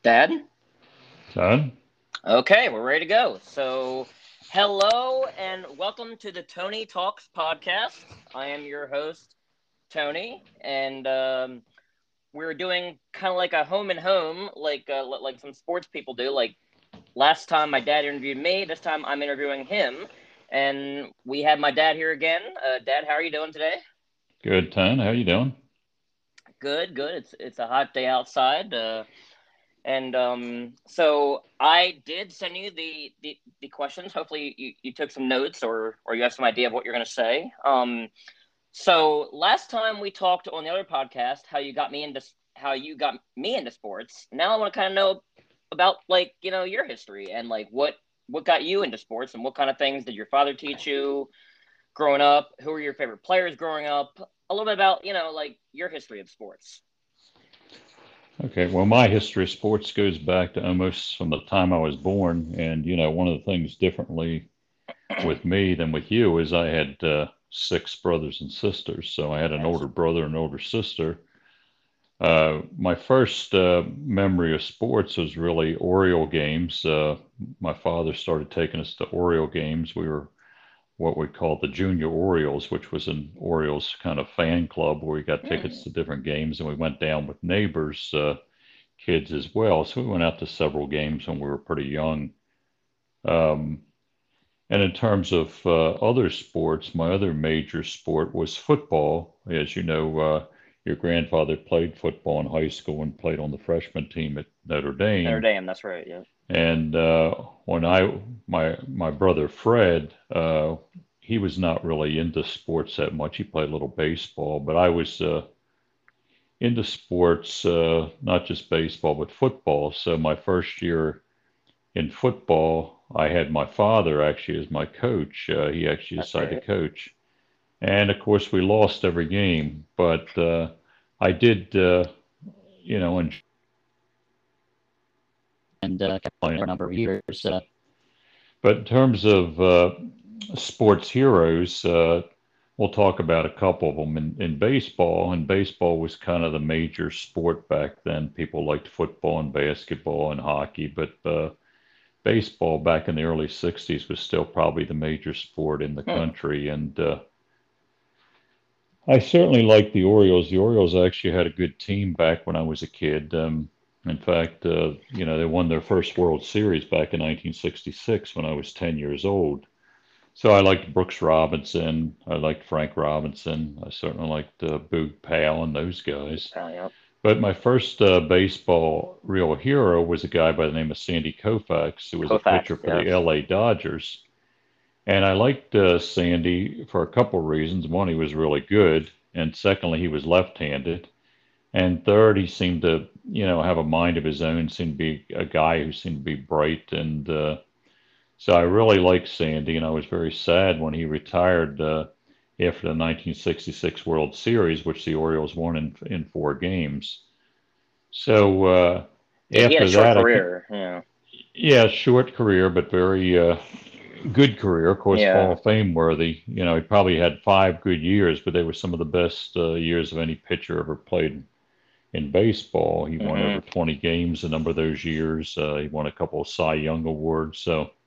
Dad? Son? Okay, we're ready to go. So, hello and welcome to the Tony Talks podcast. I am your host, Tony, and we're doing kind of like a home and home, like some sports people do. Like last time, my dad interviewed me. This time, I'm interviewing him, and we have my dad here again. Dad, how are you doing today? Good, Ton. How you doing? Good, good. It's a hot day outside. And so I did send you the questions. Hopefully you took some notes or you have some idea of what you're going to say. So last time we talked on the other podcast how you got me into sports. Now I want to kind of know about your history and like what got you into sports and what kind of things did your father teach you growing up? Who were your favorite players growing up? A little bit about like your history of sports. Okay, well, my history of sports goes back to almost from the time I was born. And, one of the things differently with me than with you is I had six brothers and sisters. So I had an Nice. older brother and older sister. My first memory of sports was really Oriole games. My father started taking us to Oriole games. We were what we called the Junior Orioles, which was an Orioles kind of fan club where we got tickets Hmm. to different games, and we went down with neighbors, kids as well. So we went out to several games when we were pretty young. Um, and in terms of other sports, my other major sport was football. As you know, your grandfather played football in high school and played on the freshman team at Notre Notre Dame. Dame, that's right. Yeah. And when my brother Fred, he was not really into sports that much. He played a little baseball, but I was into sports, not just baseball, but football. So my first year in football, I had my father actually as my coach. He actually That's decided great. to coach. And of course, we lost every game, but I did, enjoy and kept playing for a number of years. But in terms of sports heroes, we'll talk about a couple of them in baseball. And baseball was kind of the major sport back then. People liked football and basketball and hockey, but baseball back in the early 60s was still probably the major sport in the Hmm. country. And I certainly liked the Orioles. The Orioles actually had a good team back when I was a kid. In fact, they won their first World Series back in 1966 when I was 10 years old. So I liked Brooks Robinson. I liked Frank Robinson. I certainly liked Boog Powell and those guys. Yep. But my first baseball real hero was a guy by the name of Sandy Koufax, who was a Koufax, pitcher for the yes. LA Dodgers. And I liked Sandy for a couple of reasons. One, he was really good. And secondly, he was left-handed. And third, he seemed to, have a mind of his own, seemed to be a guy who seemed to be bright. And so I really liked Sandy, and I was very sad when he retired after the 1966 World Series, which the Orioles won in four games. So Yeah, he had a after short that, career. Yeah. yeah, short career, but very good career. Of course, Hall Yeah. of Fame worthy. He probably had 5 good years, but they were some of the best years of any pitcher ever played in baseball. He won Hmm. over 20 games a number of those years. He won a couple of Cy Young awards.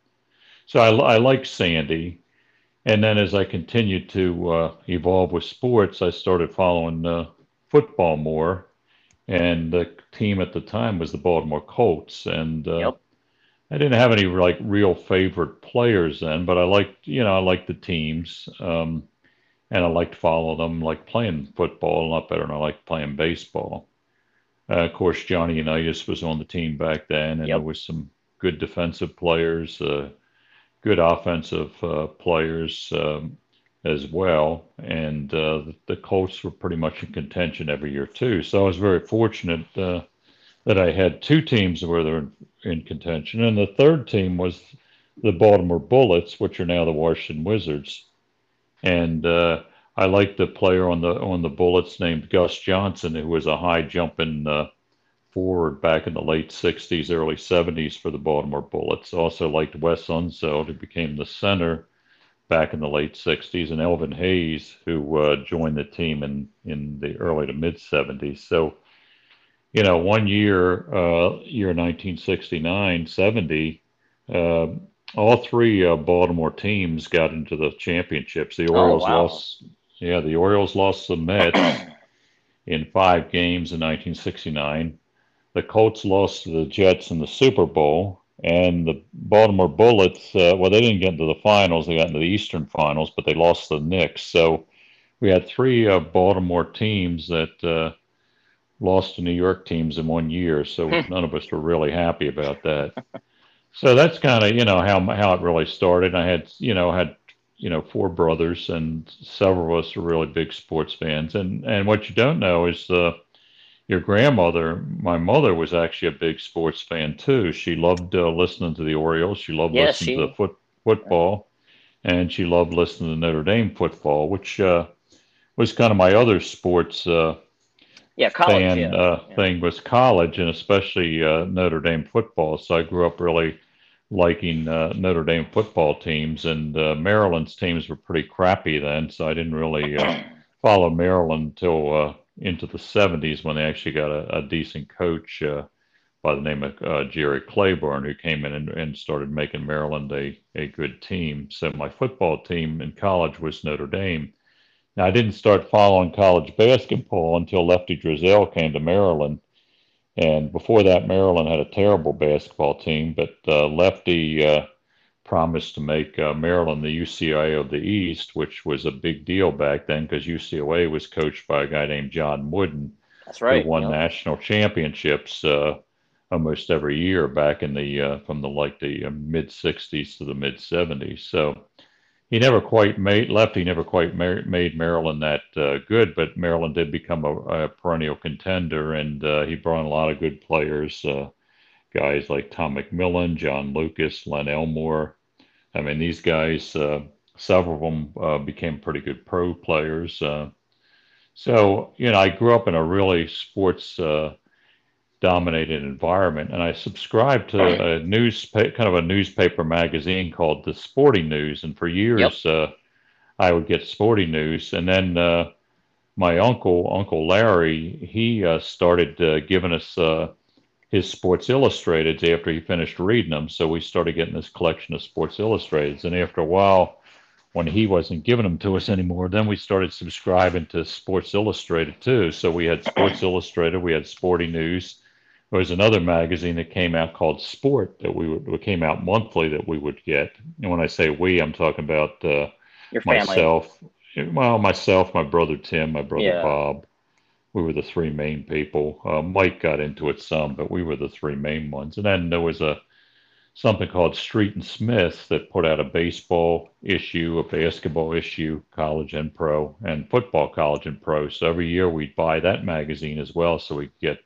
So I like Sandy. And then as I continued to evolve with sports, I started following football more. And the team at the time was the Baltimore Colts. And Yep. I didn't have any like real favorite players then, but I liked the teams. And I liked following them, like playing football a lot better than I liked playing baseball. Of course, Johnny Unitas was on the team back then, and there Yep. was some good defensive players, good offensive players as well. And the Colts were pretty much in contention every year too. So I was very fortunate that I had two teams where they're in contention, and the third team was the Baltimore Bullets, which are now the Washington Wizards. And I liked the player on the Bullets named Gus Johnson, who was a high jumping forward back in the late 60s, early 70s for the Baltimore Bullets. Also liked Wes Unseld, who became the center back in the late 60s, and Elvin Hayes, who joined the team in the early to mid 70s. So one year 1969, 70, uh, all three Baltimore teams got into the championships. The Oh Orioles wow. lost, yeah, the Orioles lost the Mets in 5 games in 1969. The Colts lost to the Jets in the Super Bowl, and the Baltimore Bullets, well, they didn't get into the finals. They got into the Eastern Finals, but they lost to the Knicks. So we had three Baltimore teams that lost to New York teams in one year. So none of us were really happy about that. So that's kind of how it really started. I had four brothers, and several of us are really big sports fans. And what you don't know is your grandmother, my mother, was actually a big sports fan too. She loved listening to the Orioles. She loved Yes, listening to she. football, and she loved listening to Notre Dame football, which was kind of my other sports Yeah, college. fan Yeah, yeah. thing was college, and especially Notre Dame football. So I grew up really liking Notre Dame football teams, and Maryland's teams were pretty crappy then, so I didn't really follow Maryland until into the 70s when they actually got a decent coach by the name of Jerry Claiborne, who came in and started making Maryland a good team. So my football team in college was Notre Dame. Now, I didn't start following college basketball until Lefty Driesell came to Maryland. And before that, Maryland had a terrible basketball team, but Lefty promised to make Maryland the UCLA of the East, which was a big deal back then because UCLA was coached by a guy named John Wooden, That's who right. won Yep. national championships almost every year back in the from the mid '60s to the mid '70s. So he never quite made Lefty never quite made Maryland that good, but Maryland did become a perennial contender, and he brought in a lot of good players, guys like Tom McMillan, John Lucas, Len Elmore. I mean, these guys, several of them became pretty good pro players. So, I grew up in a really sports dominated environment, and I subscribed to a kind of a newspaper magazine called the Sporting News, and for Yep. years I would get Sporting News, and then my Uncle Larry, he started giving us his Sports Illustrateds after he finished reading them. So we started getting this collection of Sports Illustrateds, and after a while, when he wasn't giving them to us anymore, then we started subscribing to Sports Illustrated too. So we had Sports Illustrated, we had Sporting News. There was another magazine that came out called Sport that came out monthly that we would get. And when I say we, I'm talking about Your family. myself, myself, my brother Tim, my brother Yeah. Bob. We were the three main people. Mike got into it some, but we were the three main ones. And then there was a something called Street and Smith that put out a baseball issue, a basketball issue, college and pro, and football college and pro. So every year we'd buy that magazine as well, so we'd get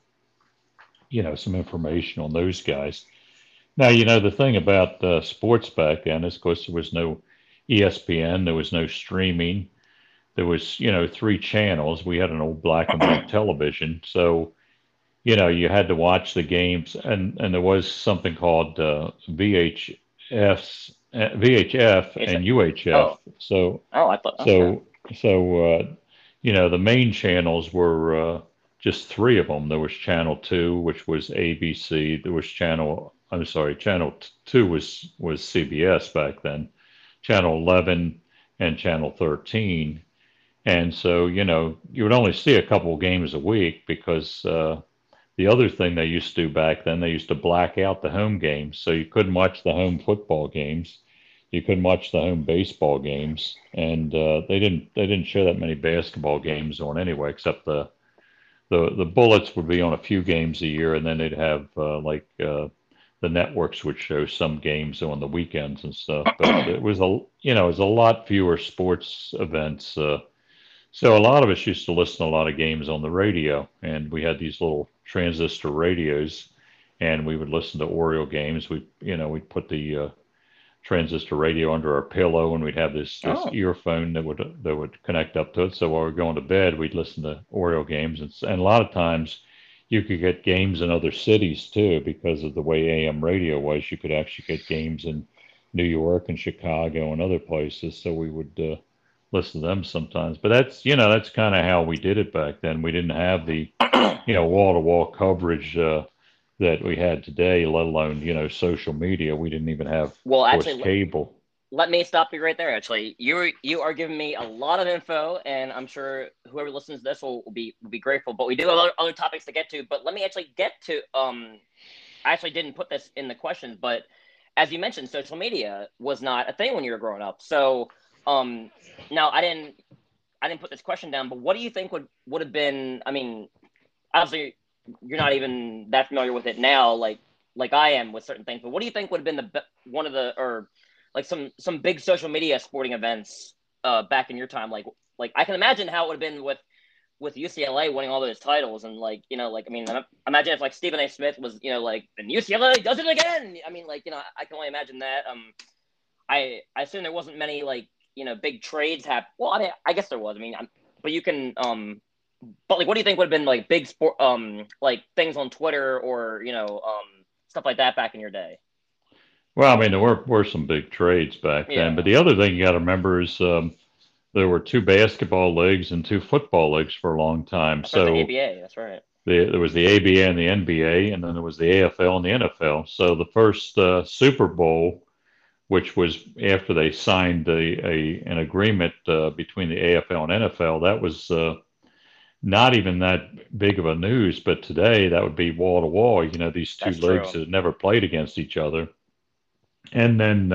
some information on those guys. Now, the thing about sports back then is, of course, there was no ESPN, there was no streaming. There was, three channels. We had an old black and white television, so you had to watch the games, and there was something called VHF It's and UHF. oh So, oh I thought okay. so, so, the main channels were just three of them. There was Channel Two, which was ABC. There was I'm sorry, Channel Two was CBS back then. Channel 11 and Channel 13. And so, you would only see a couple of games a week because the other thing they used to do back then, they used to black out the home games. So you couldn't watch the home football games. You couldn't watch the home baseball games. And they didn't show that many basketball games on anyway, except the Bullets would be on a few games a year, and then they'd have the networks would show some games on the weekends and stuff. But it was a lot fewer sports events. So a lot of us used to listen to a lot of games on the radio, and we had these little transistor radios, and we would listen to Oriole games. We'd put the transistor radio under our pillow, and we'd have this Oh, earphone that would connect up to it. So while we were going to bed, we'd listen to Oriole games, and a lot of times you could get games in other cities too because of the way AM radio was. You could actually get games in New York and Chicago and other places. So we would listen to them sometimes. But that's kind of how we did it back then. We didn't have the wall-to-wall coverage that we had today, let alone, social media. We didn't even have, of Well, course, actually, cable. let me stop you right there. Actually, you are giving me a lot of info, and I'm sure whoever listens to this will be grateful. But we do have other topics to get to. But let me actually get to I actually didn't put this in the questions, but as you mentioned, social media was not a thing when you were growing up. So um now I didn't put this question down, but what do you think would have been? I mean, obviously you're not even that familiar with it now, like I am with certain things. But what do you think would have been one of the or like some big social media sporting events back in your time? Like I can imagine how it would have been with UCLA winning all those titles and like I mean imagine if like Stephen A. Smith was like and UCLA does it again. I mean like I can only imagine that. I assume there wasn't many like big trades happen. Well, I mean I guess there was. I mean but you can but like what do you think would have been like big sport like things on Twitter or stuff like that back in your day? Well, I mean, there were some big trades back then, but Yeah, the other thing you got to remember is there were two basketball leagues and two football leagues for a long time. that's right. The So ABA. That's right. there was the ABA and the NBA, and then there was the AFL and the NFL. So the first Super Bowl, which was after they signed an agreement between the AFL and NFL, that was not even that big of a news. But today, that would be wall to wall. These two That's leagues true. that had never played against each other. And then,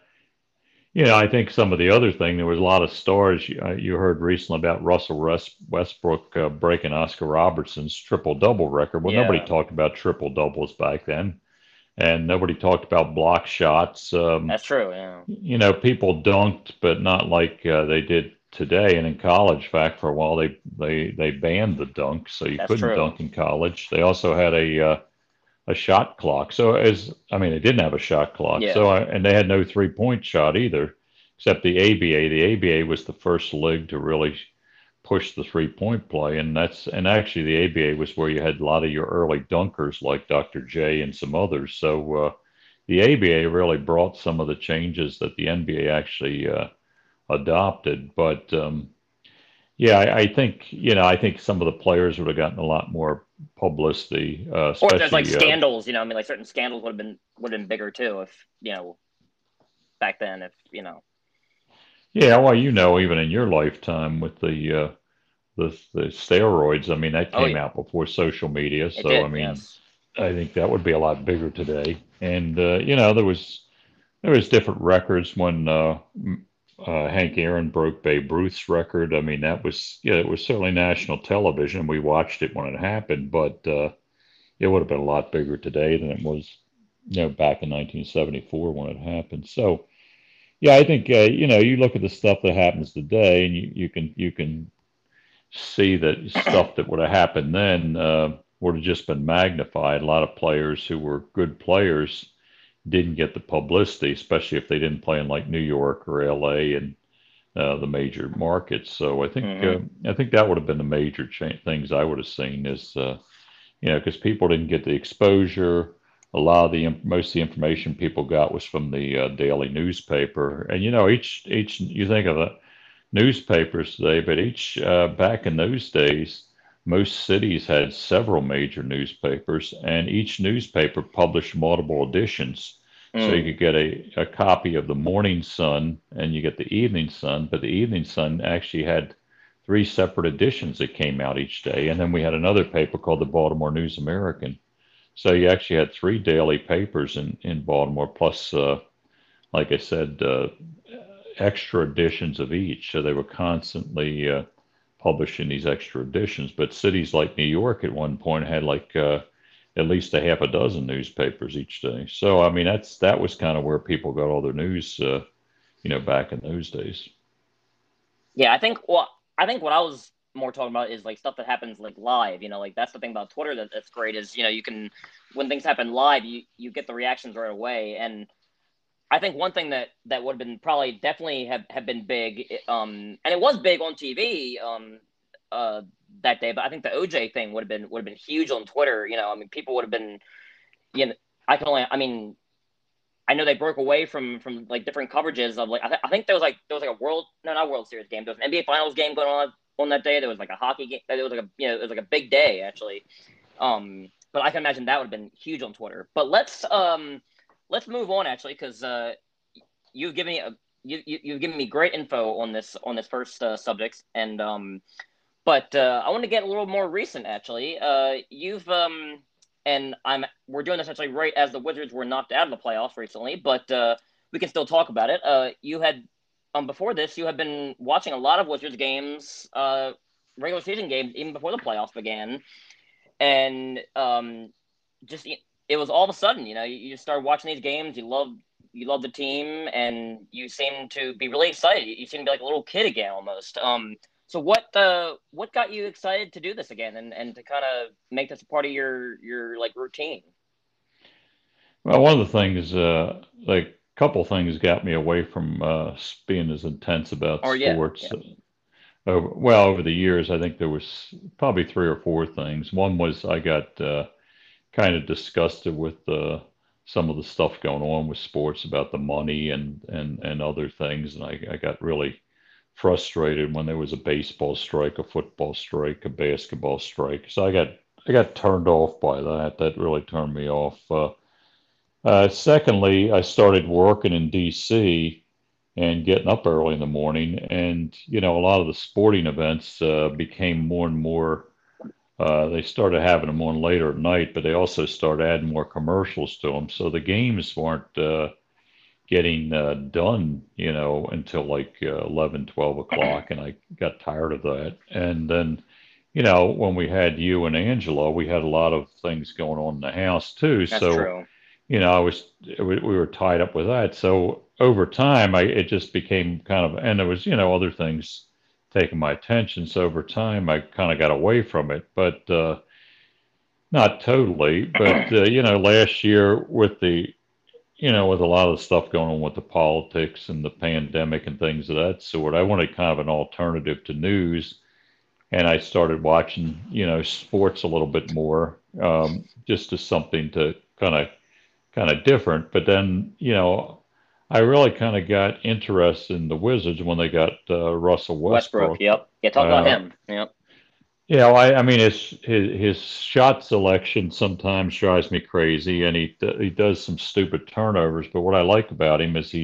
I think some of the other thing, there was a lot of stories you heard recently about Russell Westbrook breaking Oscar Robertson's triple double record. Well, nobody Yeah, talked about triple doubles back then, and nobody talked about block shots. that's true. Yeah, People dunked, but not like they did today. And in college, back for a while, they banned the dunk, so you that's couldn't true. dunk in college. They also had a shot clock. So I mean, they didn't have a shot clock. Yeah, And they had no 3-point shot either, except the ABA. The ABA was the first league to really push the 3-point play, and actually the ABA was where you had a lot of your early dunkers like Dr. J and some others. So the ABA really brought some of the changes that the NBA actually adopted. But yeah, I think some of the players would have gotten a lot more publicity, or if there's like especially scandals, I mean, like certain scandals would have been bigger too if back then if yeah. Well, even in your lifetime with the steroids, I mean, that Oh came yeah, out before social media. it So I did. mean, Yes. I think that would be a lot bigger today. And there was different records when Hank Aaron broke Babe Ruth's record. I mean, it was certainly national television. We watched it when it happened, but it would have been a lot bigger today than it was, back in 1974 when it happened. So, yeah, I think you look at the stuff that happens today, and you can see that stuff that would have happened then would have just been magnified. A lot of players who were good players didn't get the publicity, especially if they didn't play in like New York or LA and the major markets. So Hmm. I think that would have been the major things I would have seen is because people didn't get the exposure. A lot of most of the information people got was from the daily newspaper, and each you think of the newspapers today, but each back in those days, most cities had several major newspapers, and each newspaper published multiple editions. So you Mm. could get a copy of the Morning Sun and you get the Evening Sun, but the Evening Sun actually had three separate editions that came out each day. And then we had another paper called the Baltimore News American. So you actually had three daily papers in Baltimore, plus, like I said, extra editions of each. So they were constantly publishing these extra editions. But cities like New York at one point had like at least a half a dozen newspapers each day. So I mean, that was kind of where people got all their news, back in those days. Yeah, I think what I was more talking about is like stuff that happens like live. Like that's the thing about Twitter that's great is you can when things happen live, you get the reactions right away. And I think one thing that would have been probably definitely have been big, and it was big on TV, uh, that day. But I think the OJ thing would have been huge on Twitter. I mean, people would have been, you know, I mean, I know they broke away from like different coverages of like I think there was like a world no not World Series game. There was an NBA Finals game going on on that day. There was like a hockey game. It was like it was like a big day actually. But I can imagine that would have been huge on Twitter. But let's move on actually, because you've given me you've given me great info on this first subject, and but I want to get a little more recent actually. You've and we're doing this actually right as the Wizards were knocked out of the playoffs recently, but we can still talk about it. You had before this, you had been watching a lot of Wizards games, regular season games, even before the playoffs began, and just it was all of a sudden, you just started watching these games. You love the team, and you seem to be really excited. You seem to be like a little kid again, almost. So what got you excited to do this again, and to kind of make this a part of your like routine? Well, one of the things, like a couple things, got me away from being as intense about Or yeah, sports. Over the years, I think there was probably three or four things. One was I got kind of disgusted with some of the stuff going on with sports about the money and other things, and I got really frustrated when there was a baseball strike, a football strike, a basketball strike. So I got turned off by that. That really turned me off. Secondly, I started working in D.C. and getting up early in the morning, and a lot of the sporting events became more and more. They started having them on later at night, but they also started adding more commercials to them. So the games weren't getting done, until like 11, 12 o'clock, and I got tired of that. And then, when we had you and Angela, we had a lot of things going on in the house too. that's So, true. we were tied up with that. So over time, it just became kind of, and there was, other things taking my attention. So over time, I kind of got away from it, but not totally. But last year with with a lot of the stuff going on with the politics and the pandemic and things of that sort, I wanted kind of an alternative to news, and I started watching, sports a little bit more, just as something to kind of different. But then, I really kind of got interested in the Wizards when they got Russell Westbrook, Westbrook. yep. Yeah, talk about Uh, him. Yep. I mean, his shot selection sometimes drives me crazy, and he does some stupid turnovers. But what I like about him is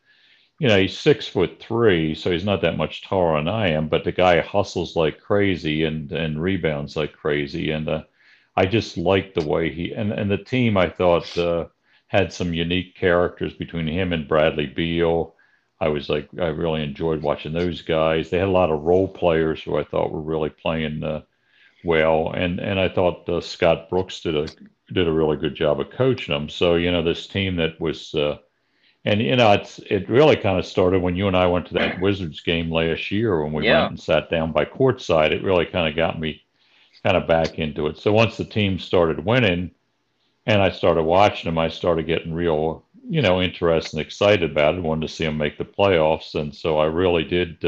he's 6'3", so he's not that much taller than I am. But the guy hustles like crazy and rebounds like crazy, and I just like the way and the team. I thought had some unique characters between him and Bradley Beal. I really enjoyed watching those guys. They had a lot of role players who I thought were really playing well, and I thought Scott Brooks did a really good job of coaching them. So this team that was. And it really kind of started when you and I went to that Wizards game last year when we went Yeah. and sat down by courtside. It really kind of got me kind of back into it. So once the team started winning and I started watching them, I started getting real, interested and excited about it. Wanted to see them make the playoffs, and so I really did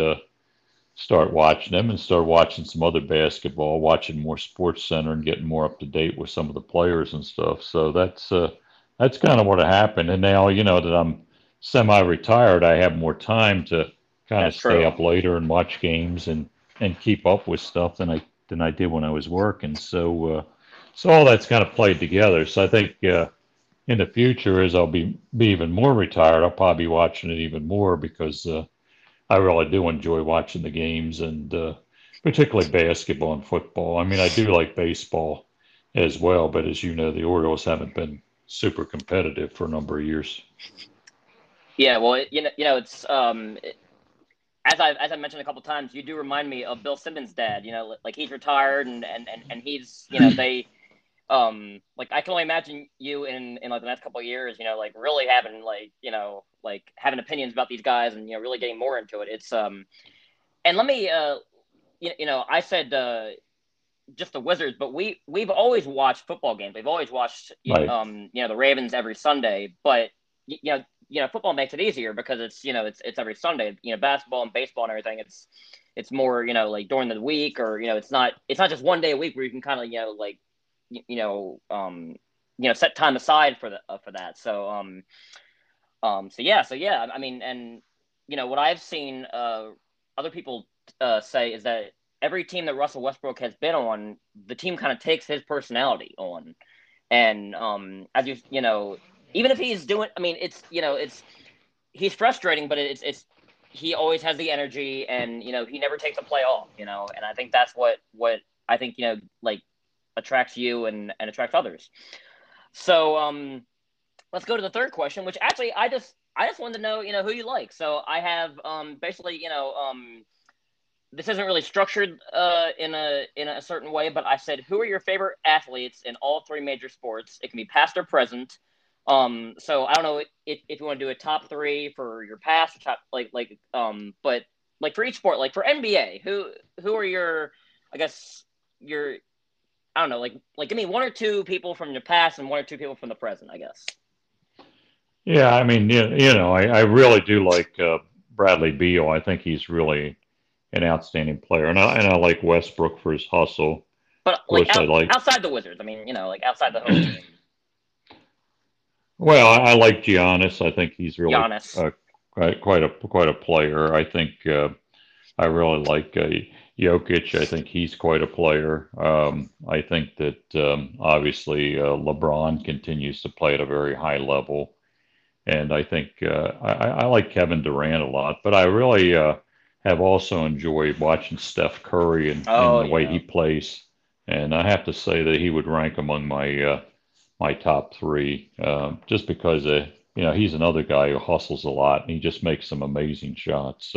start watching them and start watching some other basketball, watching more Sports Center and getting more up to date with some of the players and stuff. So that's kind of what happened. And now, that I'm semi-retired, I have more time to kind of That's stay true. up later and watch games and keep up with stuff than I did when I was working. So all that's kind of played together. So I think in the future, as I'll be even more retired, I'll probably be watching it even more because I really do enjoy watching the games, and particularly basketball and football. I mean, I do like baseball as well, but as you know, the Orioles haven't been super competitive for a number of years. Yeah, well, it's as I mentioned a couple times, you do remind me of Bill Simmons' dad. Like he's retired, and he's they like I can only imagine you in like the next couple of years, like really having like like having opinions about these guys, and really getting more into it. It's and let me I said just the Wizards, but we've always watched football games. We've always watched Right. the Ravens every Sunday, but football makes it easier because it's every Sunday. Basketball and baseball and everything. It's more like during the week, or it's not just one day a week where you can kind of like set time aside for that. So yeah. I mean, and what I've seen other people say is that every team that Russell Westbrook has been on, the team kind of takes his personality on. And as even if he's doing, I mean, it's he's frustrating, but it's he always has the energy, and he never takes a play off. And I think that's what I think like attracts you and attracts others. So let's go to the third question, which actually I just wanted to know who you like. So I have basically this isn't really structured in a certain way, but I said, who are your favorite athletes in all three major sports? It can be past or present. So I don't know if you want to do a top three for your past, top but like for each sport, like for NBA, who are your, I guess your, I don't know, like give me one or two people from your past and one or two people from the present, I guess. Yeah, I mean, I really do like Bradley Beal. I think he's really an outstanding player, and I like Westbrook for his hustle. But Of like course, I like. outside the Wizards, I mean, like outside the home team, Well, I like Giannis. I think he's really Giannis. quite a player. I think I really like Jokic. I think he's quite a player. I think that obviously LeBron continues to play at a very high level, and I think I like Kevin Durant a lot. But I really have also enjoyed watching Steph Curry and Oh the way yeah, he plays. And I have to say that he would rank among my top three, just because he's another guy who hustles a lot and he just makes some amazing shots.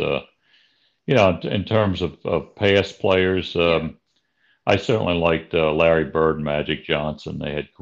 In terms of past players, yeah. I certainly liked Larry Bird and Magic Johnson. They had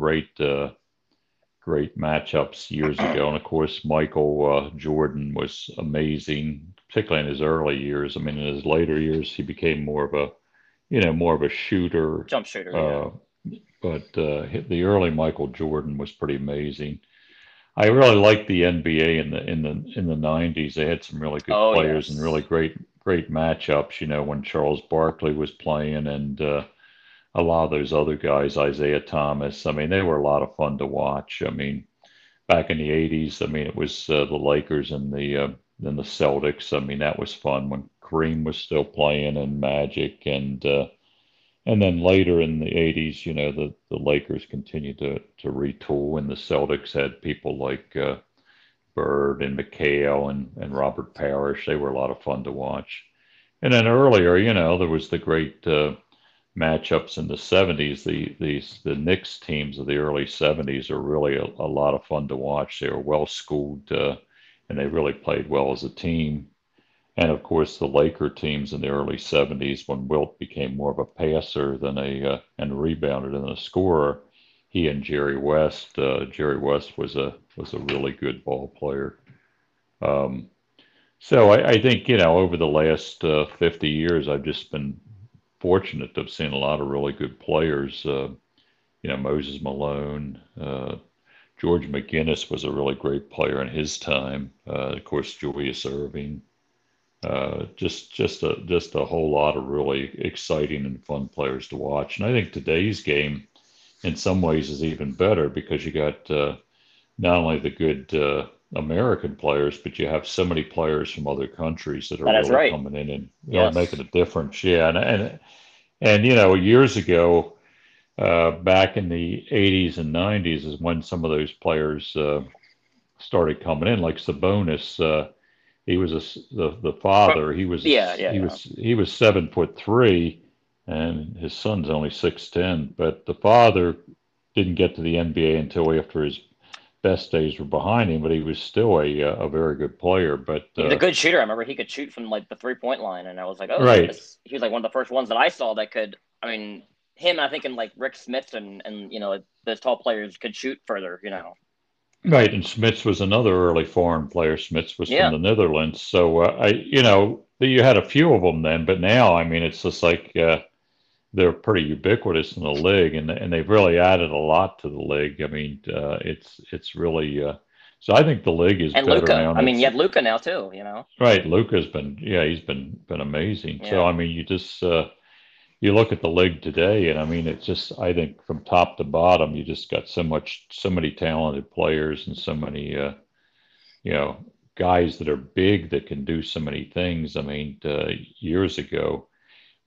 great matchups years ago, and of course Michael Jordan was amazing, particularly in his early years. I mean, in his later years, he became more of a shooter. Jump shooter, yeah. Uh, but the early Michael Jordan was pretty amazing. I really liked the NBA in the 90s. They had some really good Oh players and really yes. great matchups. When Charles Barkley was playing and a lot of those other guys, Isaiah Thomas. I mean, they were a lot of fun to watch. I mean, back in the 80s, I mean, it was the Lakers and the Celtics. I mean, that was fun when Kareem was still playing and Magic and then later in the 80s, the Lakers continued to retool, and the Celtics had people like Bird and McHale and Robert Parrish. They were a lot of fun to watch. And then earlier, there was the great matchups in the 70s. The Knicks teams of the early 70s are really a lot of fun to watch. They were well schooled, and they really played well as a team. And of course, the Laker teams in the early 70s, when Wilt became more of a passer than and rebounder than a scorer, he and Jerry West. Jerry West was a really good ball player. Um, so I think over the last 50 years, I've just been fortunate to have seen a lot of really good players. Moses Malone, George McGinnis was a really great player in his time. Of course, Julius Erving. Just a whole lot of really exciting and fun players to watch. And I think today's game, in some ways, is even better because you got not only the good American players, but you have so many players from other countries that are That is really right. coming in and really making Yes. a difference. Yeah, and years ago, back in the 80s and 90s, is when some of those players started coming in, like Sabonis. He was the But father. He was yeah, yeah, he yeah. was he was 7'3", and his son's only 6'10". But the father didn't get to the NBA until after his best days were behind him. But he was still a very good player. But He was a good shooter. I remember he could shoot from like the 3-point line, and I was like, oh, right, he was like one of the first ones that I saw that could. I mean, him, I think, and like Rick Smith and those tall players could shoot further. right, and Smits was another early foreign player. Smits was from Yeah, the Netherlands. So you had a few of them then. But now, I mean, it's just like. They're pretty ubiquitous in the league, and they've really added a lot to the league. I mean, it's really so. I think the league is and better Luca. now, I and mean, you it's have Luca now too. right. Luca's been he's been amazing. So Yeah, I mean, you just you look at the league today, and I mean, it's just I think from top to bottom, you just got so many talented players and so many you know guys that are big that can do so many things. I mean, years ago.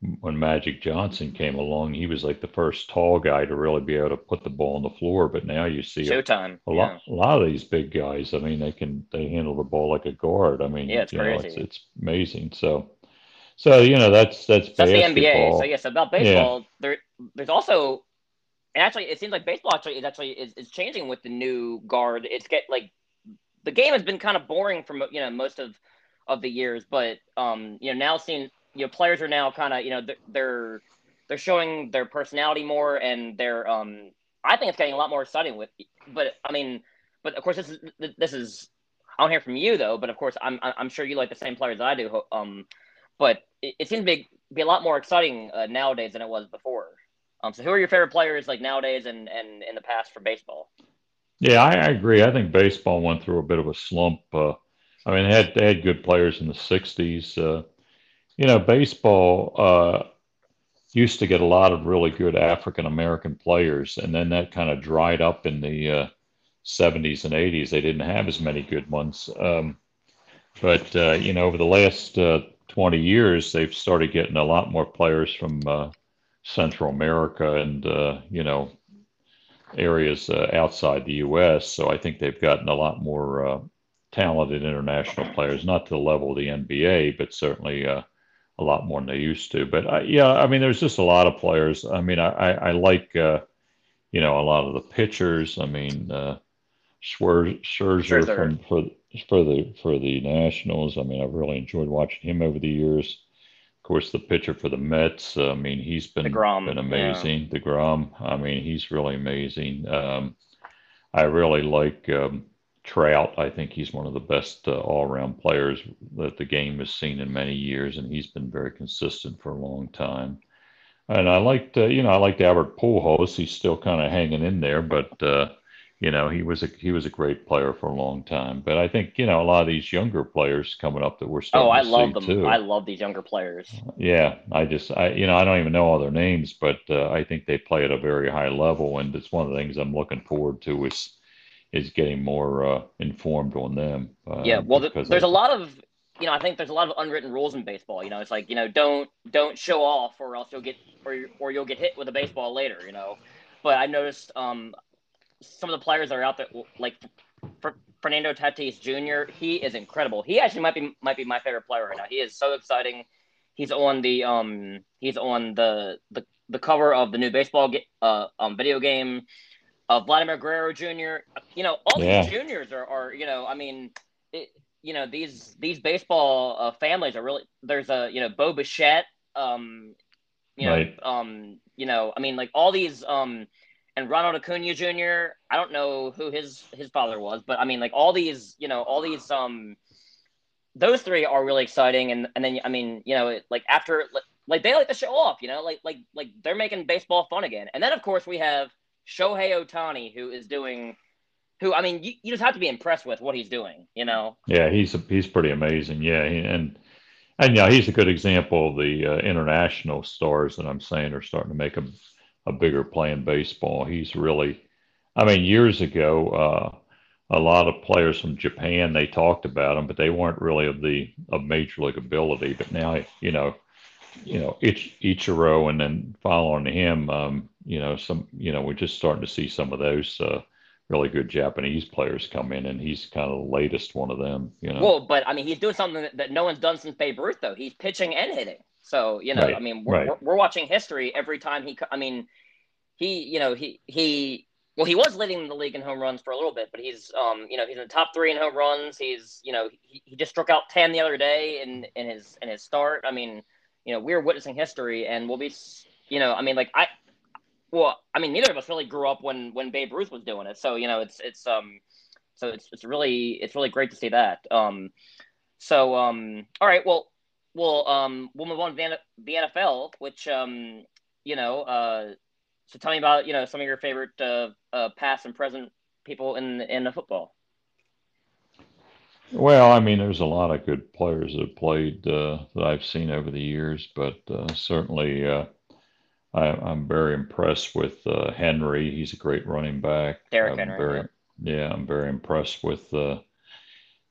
when Magic Johnson came along, he was like the first tall guy to really be able to put the ball on the floor. But now you see Showtime. a Yeah. lot of these big guys. I mean, they handle the ball like a guard. I Yeah, mean, it's crazy. it's amazing. So that's So that's the NBA. So basketball. yes, about Yeah. baseball, there's also, and actually it seems like baseball is changing with the new guard. It's get like the game has been kind of boring for most of the years, but now seeing players are now kind of they're showing their personality more, and they're I think it's getting a lot more exciting with. But I mean, but of course this is I don't hear from you though. But of course I'm sure you like the same players I do. But it seems to be a lot more exciting nowadays than it was before. So who are your favorite players like nowadays and in the past for baseball? Yeah, I agree. I think baseball went through a bit of a slump. I mean, they had good players in the '60s. Baseball used to get a lot of really good African American players, and then that kind of dried up in the '70s and '80s. They didn't have as many good ones. But over the last 20 years, they've started getting a lot more players from Central America and areas outside the U.S. So I think they've gotten a lot more talented international players, not to the level of the NBA, but certainly a lot more than they used to. But yeah, I mean, there's just a lot of players. I mean, I like a lot of the pitchers. I mean, Scherzer Scherzer, for the Nationals. I mean, I've really enjoyed watching him over the years. Of course, the pitcher for the Mets. I mean, he's been DeGrom, yeah. amazing. DeGrom. I mean, he's really amazing. I really like Trout. I think he's one of the best all-around players that the game has seen in many years, and he's been very consistent for a long time. And I liked Albert Pujols. He's still kind of hanging in there, but he was a great player for a long time. But I think a lot of these younger players coming up that we're Oh, starting I to love see them. I too. love these younger players. Yeah, I don't even know all their names, but I think they play at a very high level, and it's one of the things I'm looking forward to is getting more informed on them Yeah, well, because there's a lot of I think there's a lot of unwritten rules in baseball. It's like don't show off, or else or you'll get hit with a baseball later. But I noticed some of the players that are out there like Fernando Tatis Jr. He is incredible. He actually might be my favorite player right now. He is so exciting. He's on the cover of the new baseball video game. Vladimir Guerrero Jr. All these yeah, juniors are I mean, it, these baseball families are really. There's a Bo Bichette, right. I mean, like all these and Ronald Acuna Jr. I don't know who his father was, but I mean, like all these those three are really exciting, and then I mean, like after like they like to show off, like they're making baseball fun again, and then of course we have Shohei Ohtani, who I mean, you just have to be impressed with what he's doing. Yeah, he's pretty amazing. Yeah, and yeah, he's a good example of the international stars that I'm saying are starting to make a bigger play in baseball. He's really, I mean, years ago, a lot of players from Japan they talked about him, but they weren't really of major league ability. But now, Ichiro, and then following him, we're just starting to see some of those really good Japanese players come in, and he's kind of the latest one of them. Well, but I mean, he's doing something that no one's done since Babe Ruth, though. He's pitching and hitting. So I Right, mean, we're, right. we're we're watching history every time he. I mean, he. Well, he was leading the league in home runs for a little bit, but he's in the top three in home runs. He just struck out 10 the other day in his start. I mean, we're witnessing history, and we'll be, I mean, like well, I mean, neither of us really grew up when Babe Ruth was doing it. So it's really great to see that. All right, well, we'll move on to the NFL, which you know, so tell me about some of your favorite past and present people in the football. Well, I mean, there's a lot of good players that have played that I've seen over the years, but certainly I'm very impressed with Henry. He's a great running back. Derrick Henry, yeah. I'm very impressed with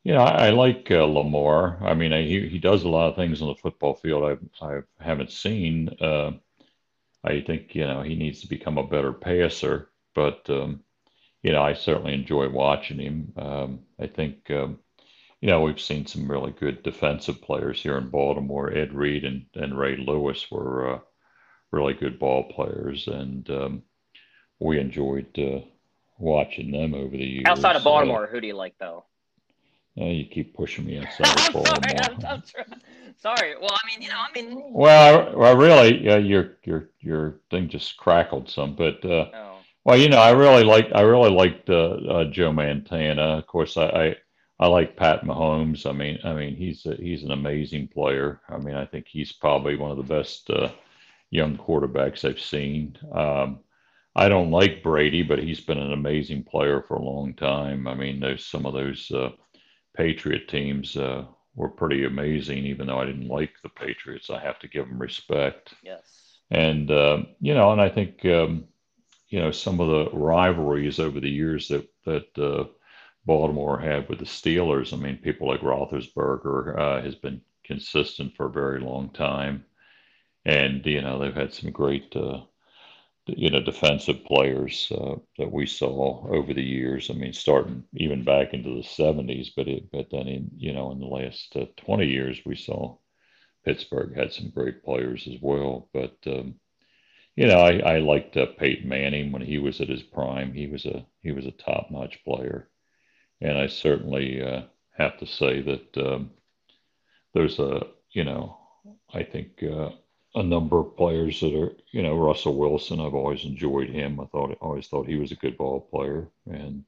I like Lamar. I mean, he does a lot of things on the football field I haven't seen. I think he needs to become a better passer, but I certainly enjoy watching him. I think we've seen some really good defensive players here in Baltimore. Ed Reed and Ray Lewis were really good ball players, and we enjoyed watching them over the Outside of years. Baltimore, who do you like though? You keep pushing me outside of I'm sorry. Baltimore. I'm sorry. Well, I mean, Well, I really, your thing just crackled some, but oh, well, I really liked Joe Montana. Of course, I like Pat Mahomes. I mean, he's an amazing player. I mean, I think he's probably one of the best young quarterbacks I've seen. I don't like Brady, but he's been an amazing player for a long time. I mean, there's some of those Patriot teams were pretty amazing, even though I didn't like the Patriots. I have to give them respect. yes. And, and I think, some of the rivalries over the years that Baltimore had with the Steelers. I mean, people like Roethlisberger has been consistent for a very long time. And, they've had some great defensive players that we saw over the years. I mean, starting even back into the 70s, but then in the last 20 years, we saw Pittsburgh had some great players as well. But I liked Peyton Manning when he was at his prime. He was a top-notch player, and I certainly have to say that there's I think a number of players that are, Russell Wilson. I've always enjoyed him. Always thought he was a good ball player, and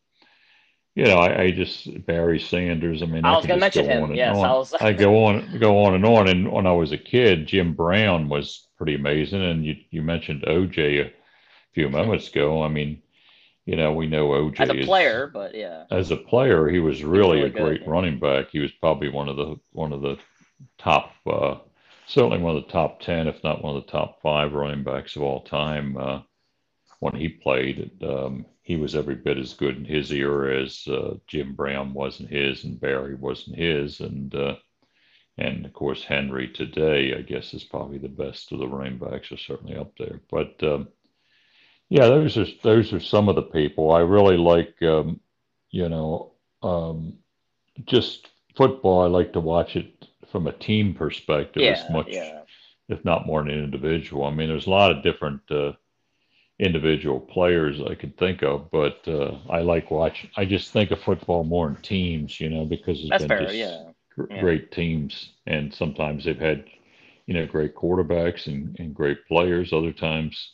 I just Barry Sanders. I mean, I I was could gonna just mention go on him. and Yes, I on. was. I go on and on. And when I was a kid, Jim Brown was pretty amazing. And you mentioned OJ a few moments ago. I mean, we know OJ As a is player, but yeah, as a player, he was he was really a really good. great Yeah. running back. He was probably one of the top, certainly one of the top 10, if not one of the top five running backs of all time. When he played, he was every bit as good in his era as Jim Brown was in his, and Barry was in his, and of course Henry today, I guess, is probably the best of the running backs, are certainly up there. But yeah, those are some of the people I really like. You know, um, just football. I like to watch it from a team perspective as Yeah, much, yeah. if not more, than an individual. I mean, there's a lot of different individual players I could think of, but I like watching. I just think of football more in teams, because there's That's been fair. just Yeah, yeah. great teams, and sometimes they've had, great quarterbacks and great players. Other times,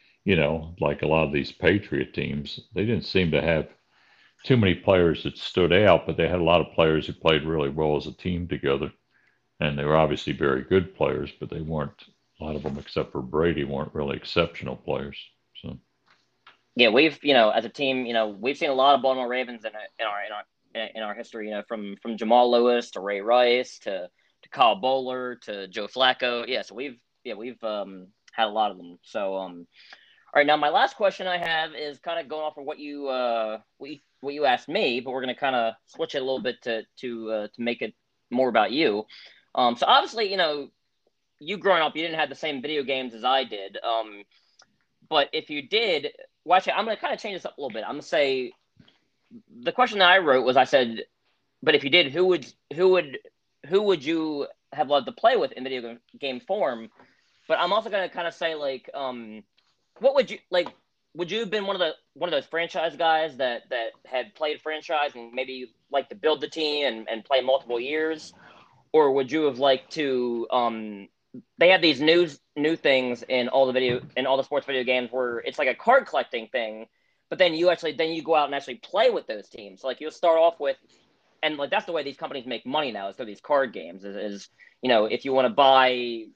like a lot of these Patriot teams, they didn't seem to have too many players that stood out, but they had a lot of players who played really well as a team together. And they were obviously very good players, but they weren't, a lot of them, except for Brady, weren't really exceptional players. So, Yeah, we've as a team, we've seen a lot of Baltimore Ravens in our history. From Jamal Lewis to Ray Rice to Kyle Bowler to Joe Flacco. Yeah, so we've had a lot of them. So all right, now my last question I have is kind of going off of what you asked me, but we're gonna kind of switch it a little bit to make it more about you. So obviously, you growing up, you didn't have the same video games as I did. But if you did, well, actually, I'm going to kind of change this up a little bit. I'm going to say the question that I wrote was I said, but if you did, who would you have loved to play with in video game form? But I'm also going to kind of say like, what would you like? Would you have been one of those franchise guys that had played franchise and maybe like to build the team and play multiple years, or would you have liked to they have these new things in all the sports video games where it's like a card collecting thing, but then you go out and actually play with those teams. So like you'll start off with, and like that's the way these companies make money now is through these card games. Is if you want to buy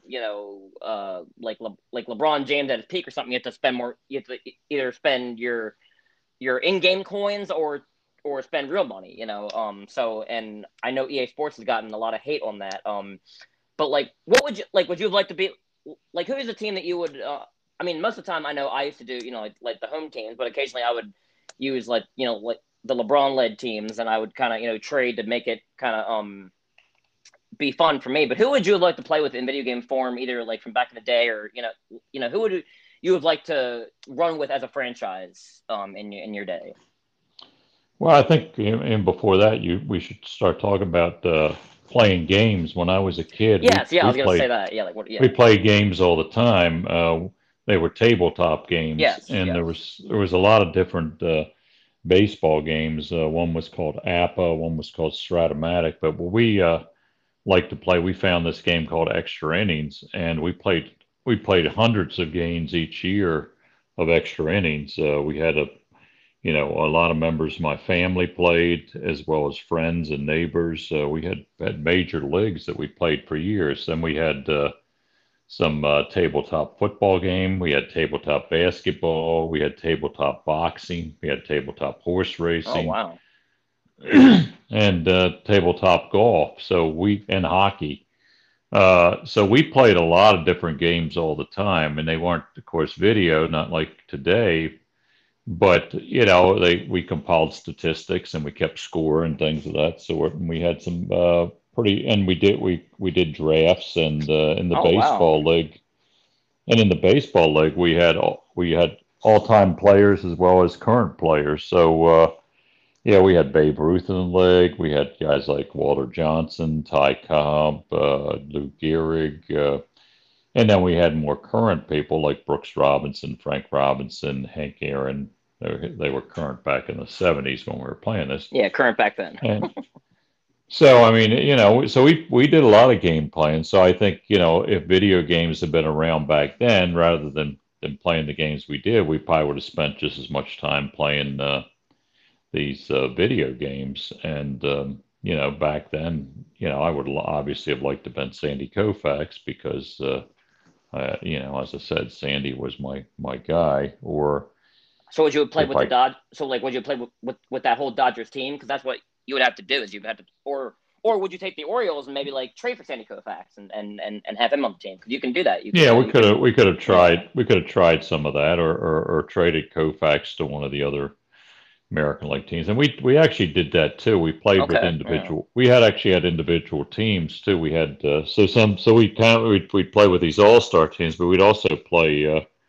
like LeBron James at his peak or something, you have to spend more. You have to either spend your in-game coins or spend real money. So and I know EA Sports has gotten a lot of hate on that. But like, what would you like? Would you have liked to be like? Who is a team that you would? I mean, most of the time, I know I used to do like the home teams, but occasionally I would use like the LeBron led teams, and I would kind of trade to make it kind of be fun for me. But who would you like to play with in video game form, either like from back in the day, or who would you have liked to run with as a franchise in your day? Well, I think, and before that, we should start talking about playing games. When I was a kid, Yes, yeah, I was gonna say that. Yeah, like what? we Yeah, played games all the time. They were tabletop games, yes, and yes. there was a lot of different baseball games. One was called APA, one was called Stratomatic. But what we like to play, we found this game called Extra Innings, and we played hundreds of games each year of extra innings. We had a lot of members of my family played, as well as friends and neighbors. We had major leagues that we played for years. Then we had some tabletop football game. We had tabletop basketball. We had tabletop boxing. We had tabletop horse Oh racing, wow. and tabletop golf. And hockey. So we played a lot of different games all the time, and they weren't, of course, video, not like today. But we compiled statistics and we kept score and things of that sort. And we had some and we did drafts, and in the Oh wow. baseball league, we had all-time players as well as current players. So yeah, we had Babe Ruth in the league. We had guys like Walter Johnson, Ty Cobb, Lou Gehrig, and then we had more current people like Brooks Robinson, Frank Robinson, Hank Aaron. They were current back in the 70s when we were playing this. Yeah, current back then. And so, I mean, so we did a lot of game playing. So I think, if video games had been around back then, rather than playing the games we did, we probably would have spent just as much time playing these video games. And, back then, I would obviously have liked to have been Sandy Koufax because, as I said, Sandy was my guy. Or So would you play if with the I Dodge? So like, would you play with that whole Dodgers team? Because that's what you would have to do is you have to, or would you take the Orioles and maybe like trade for Sandy Koufax and have him on the team? Because you can do that. You can, Yeah, you can. we could have Yeah. tried some of that, or traded Koufax to one of the other American League teams, and we actually did that too. We played with Okay. Yeah. individual. We had individual teams too. We had we kind of we'd play with these all-star teams, but we'd also play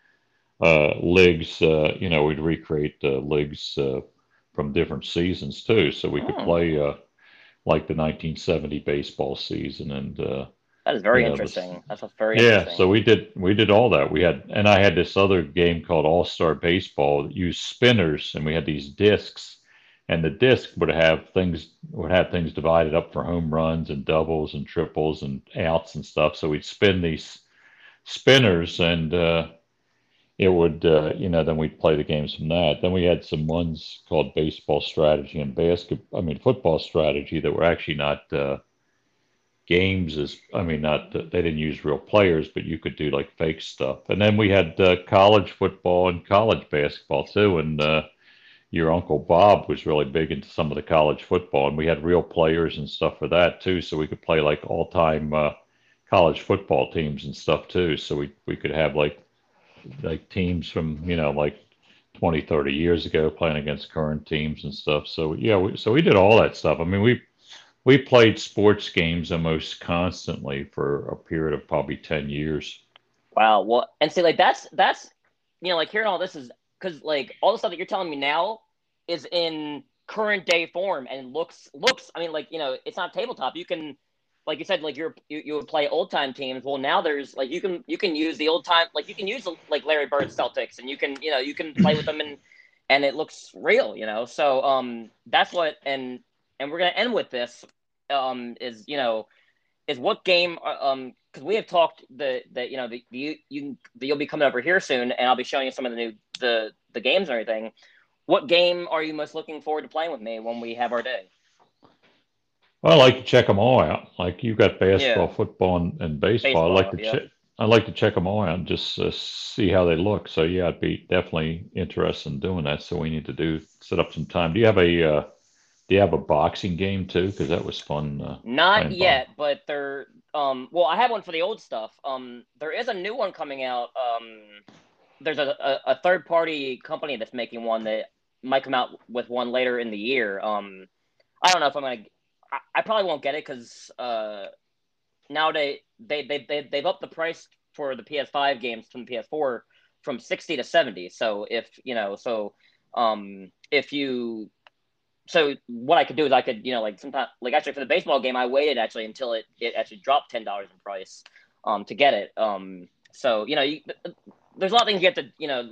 leagues. We'd recreate leagues from different seasons too, so we could Oh, play like the 1970 baseball season, and that is very interesting. That's very yeah, interesting. so we did all that. And I had this other game called All Star Baseball that used spinners, and we had these discs, and the disc would have things divided up for home runs and doubles and triples and outs and stuff. So we'd spin these spinners, and it would then we'd play the games from that. Then we had some ones called baseball strategy and football strategy that were actually not. Games is I mean not they didn't use real players, but you could do like fake stuff. And then we had college football and college basketball too, and your uncle Bob was really big into some of the college football, and we had real players and stuff for that too, so we could play like all-time college football teams and stuff too. So we could have like teams from like 20, 30 years ago playing against current teams and stuff. So yeah, we did all that stuff. I mean, we played sports games almost constantly for a period of probably 10 years. Wow. Well, and see, like that's like hearing all this is because like all the stuff that you're telling me now is in current day form and looks. I mean, like it's not tabletop. You can, like you said, like you would play old time teams. Well, now there's like you can use the old time, like you can use like Larry Bird Celtics, and you can play with them and it looks real. So that's what and we're gonna end with this is what game because we have talked that you'll be coming over here soon, and I'll be showing you some of the games and everything. What game are you most looking forward to playing with me when we have our day? Well, I like to check them all out. Like you've got basketball, Yeah, football, and baseball. I like baseball. to Yep. check. I like to check them all out and just see how they look. So yeah, I'd be definitely interested in doing that. So we need to set up some time. Do you have a boxing game too? Because that was fun Not playing box. yet, but they're well, I have one for the old stuff. There is a new one coming out. There's a third party company that's making one that might come out with one later in the year. I don't know if I'm gonna. I probably won't get it because now they've upped the price for the PS5 games from the PS4 from 60 to 70. So if you so what I could do is I could, like sometimes, like actually for the baseball game, I waited actually until it actually dropped $10 in price, to get it. So there's a lot of things you have to,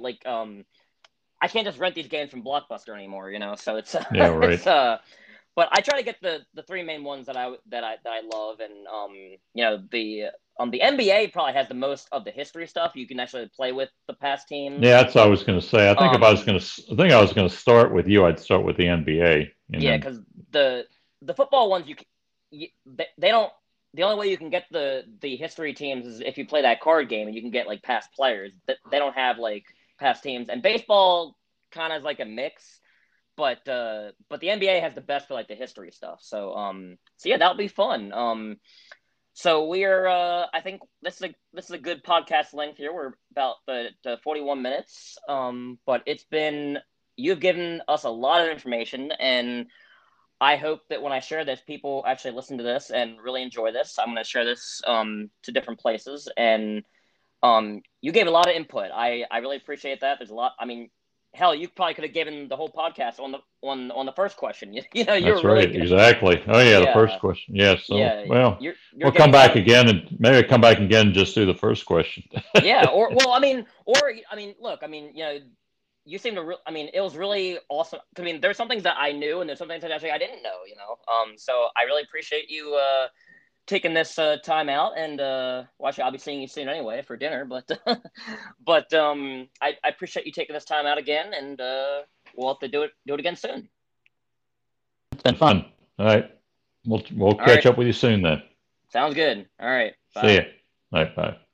I can't just rent these games from Blockbuster anymore, So it's Yeah, right. it's but I try to get the three main ones that I love, and the NBA probably has the most of the history stuff. You can actually play with the past teams. Yeah, that's what I was going to say. I think Um, I was going to start with you. I'd start with the NBA, and Yeah, then because the football ones they don't. The only way you can get the history teams is if you play that card game and you can get like past players. They don't have like past teams, and baseball kind of is like a mix. But the NBA has the best for like the history stuff. So yeah, that'll be fun. So we're I think this is a good podcast length here. We're about the 41 minutes. But you've given us a lot of information, and I hope that when I share this, people actually listen to this and really enjoy this. I'm going to share this to different places, and you gave a lot of input. I really appreciate that. There's a lot. I mean, hell, you probably could have given the whole podcast on the first question. You that's were really right, good. exactly. Oh yeah, the first Yeah, question. Yeah, so yeah. well, You're we'll getting come a lot back of, again, and maybe come back again and just do the first question. yeah. Or well, I mean, look, I mean, you seem to. I mean, it was really awesome. I mean, there's some things that I knew, and there's some things that actually I didn't know. So I really appreciate you taking this time out, and well, actually, I'll be seeing you soon anyway for dinner. But I appreciate you taking this time out again, and we'll have to do it again soon. It's been fun. All right, we'll All catch right. up with you soon then. Sounds good. All right. Bye. See ya. All right, bye.